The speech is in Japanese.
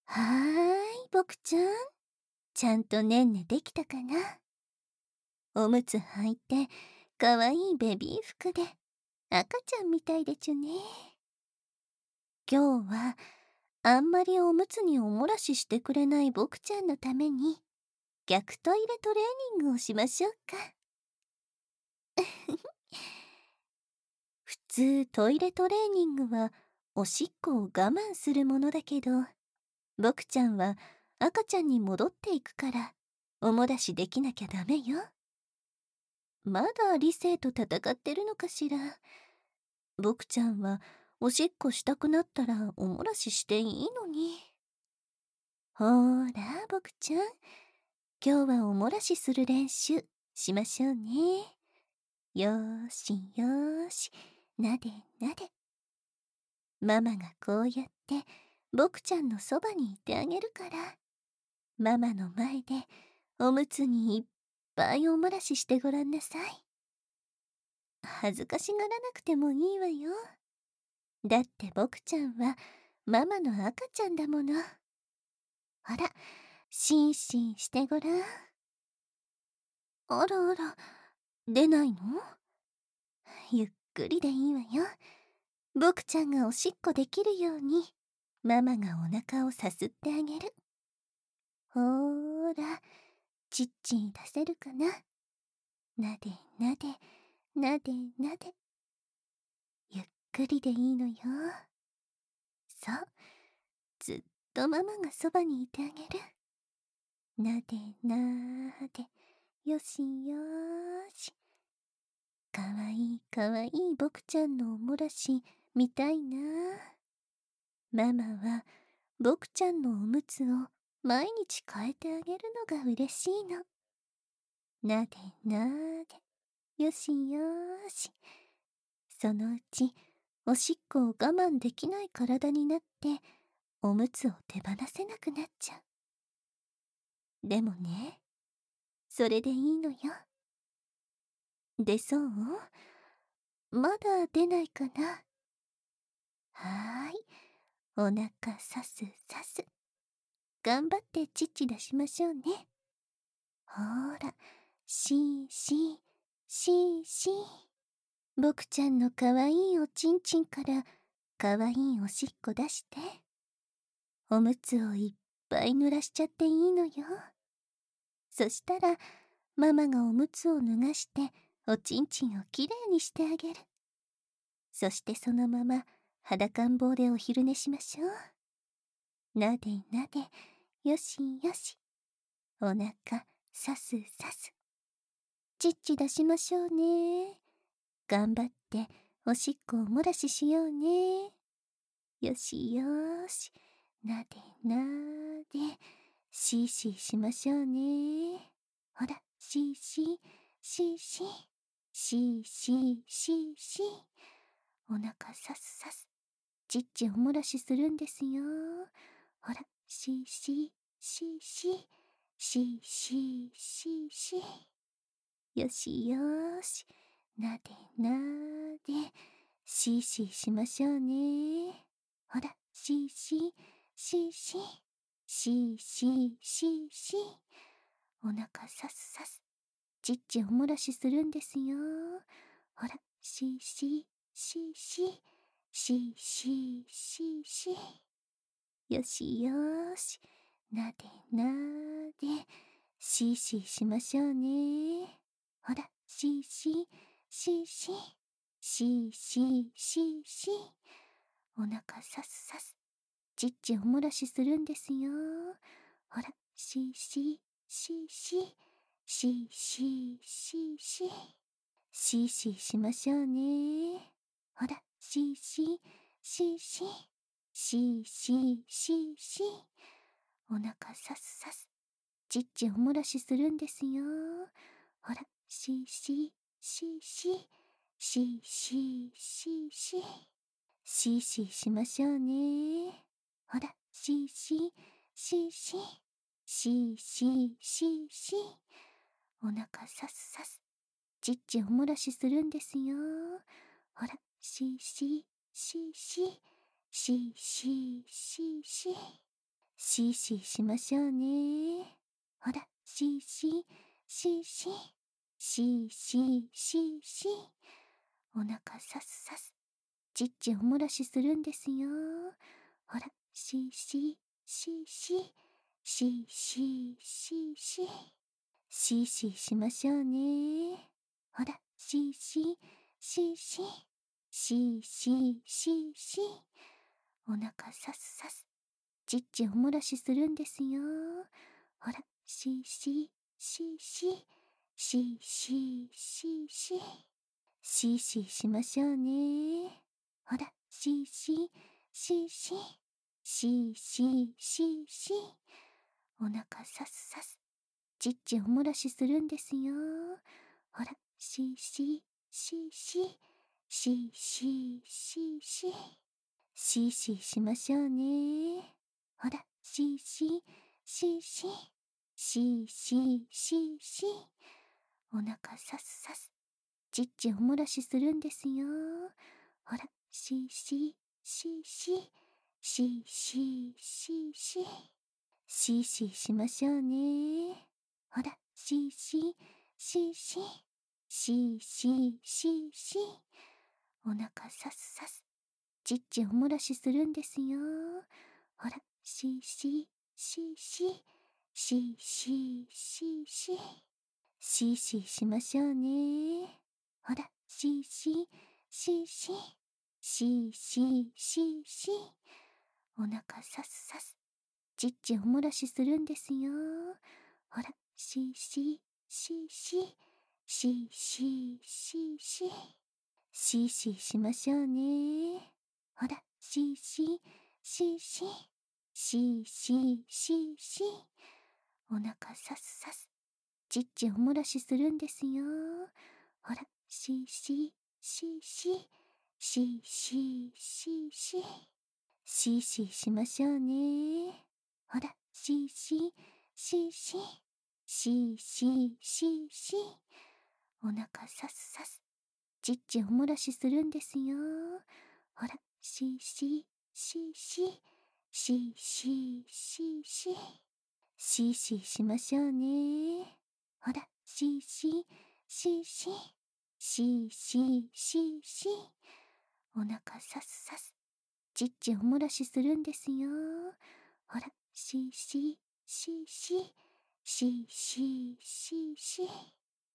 はーい、僕ちゃん。ちゃんとねんねできたかな。おむつ履いて、かわいいベビー服で、赤ちゃんみたいでちゅね。今日は、あんまりおむつにおもらししてくれない僕ちゃんのために、逆トイレトレーニングをしましょうか。普通トイレトレーニングは、おしっこを我慢するものだけど、僕ちゃんは赤ちゃんに戻っていくから、おもらしできなきゃダメよ。まだ理性と戦ってるのかしら。僕ちゃんはおしっこしたくなったらおもらししていいのに。ほーら、僕ちゃん。今日はおもらしする練習しましょうね。よーしよーし。なでなで。ママがこうやって僕ちゃんのそばにいてあげるから。ママの前でおむつにいっぱいおもらししてごらんなさい。恥ずかしがらなくてもいいわよ。だって僕ちゃんはママの赤ちゃんだもの。ほら、シンシンしてごらん。あらあら、出ないの？ゆっくりでいいわよ。僕ちゃんがおしっこできるように、ママがお腹をさすってあげる。ほーら、ちっちん出せるかな。なでなで、なでなで。ゆっくりでいいのよ。そう、ずっとママがそばにいてあげる。なでなで、よしよーし。かわいいかわいい僕ちゃんのおもらし見たいな。ママは僕ちゃんのおむつを毎日変えてあげるのが嬉しいの。なでなで、よしよーし。そのうちおしっこを我慢できない体になっておむつを手放せなくなっちゃう。でもね、それでいいのよ。出そう？まだ出ないかな。はーい。お腹さすさす。頑張ってチッチ出しましょうね。ほーら、しーしー、しーしー。僕ちゃんのかわいいおちんちんからかわいいおしっこ出して。おむつをいっぱい濡らしちゃっていいのよ。そしたら、ママがおむつを脱がしておちんちんをきれいにしてあげる。そしてそのまま裸ん坊でお昼寝しましょう。なでなで、よしよし。お腹さすさす。ちっち出しましょうね。頑張っておしっこを漏らししようね。よしよーし。なでなで。しーしーしましょうね。ほら、しーしー、しーしー。しーしー、しーしー。お腹さすさす。ちっちおもらしするんですよ。ほら、しーしー、しーしー。しーしー、しーしー。よしよーし。なでなで。しーしーしましょうね。ほら、しーしー、しーしー。しーしー、しーしー。お腹さすさす。ちっちおもらしするんですよ。ほら、しーしー、しーしー。しーしー、しーしー。よしよーし。なでなで。しーしーしましょうね。ほら、しーしー、しーしー。しーしー、しーしー。お腹さすさす。ちっちおもらしするんですよ。ほら、しーしー、しーしー。しーしー、しーしー。しーしーしましょうね。ほら、しーしー、しーしー。しーしー、しーしー。お腹さすさす。ちっちおもらしするんですよ。ほら、しーしー、しーしー。しーしー、しーしー。しーしーしましょうね。ほら、しーしー、しーしー。しーしー、しーしー。お腹さすさす。ちっちおもらしするんですよ。ほら、しーしー、しーしー。しーしー、しーしー。 シーシーしましょうね。ほら、シーシー、シーシー、シーシー、シーシー。お腹さすさす。ちっちおもらしするんですよ。ほら、シーシー、シーシー、シーシー、シーシー。シーシーしましょうね。ほら、シーシー、シーシー、シーシー、シーシー。お腹さすさす。ちっちおもらしするんですよ。ほら、シーシー、シーシー、シーシー、シーシー。シーシーしましょうね。ほら、シーシー、シーシー、シーシー、シーシー。お腹さすさす。ちっちおもらしするんですよ。ほら、シーシー、シーシー、シーシー、シーシー。シーシーしましょうね。ほら、シーシー、シーシー、シーシー、シーシー。お腹さすさす。ちっちおもらしするんですよ。ほら、シーシー、シーシー、シーシー、シーシー。シーシーしましょうね。ほら、シーシー、シーシー、シーシー、シーシー。お腹さすさす。ちっちおもらしするんですよ。ほら、シーシー、シーシー、シーシー、シーシー。シーシーしましょうね。ほら、シーシー、シーシー、シーシー、シーシー。お腹さすさす。ちっちおもらしするんですよ。ほら、シーシー、シーシー、シーシー、シーシー。シーシーしましょうね。ほら、シーシー、シーシー、シーシー、シーシー。お腹さすさす。ちっちおもらしするんですよ。ほら、シーシー、シーシー、シーシー、シーシー。シーシーしましょうね。ほら、シーシー、シーシー、シーシー、シーシー。お腹さすさす。ちっちおもらしするんですよ。ほら、シーシー、シーシー、シーシー、シーシー。シーシーしましょうね。ほら、シーシー、シーシー、シーシー、シーシー。お腹さすさす。ちっちおもらしするんですよ。ほら、シーシー、シーシー、シーシー、シーシー。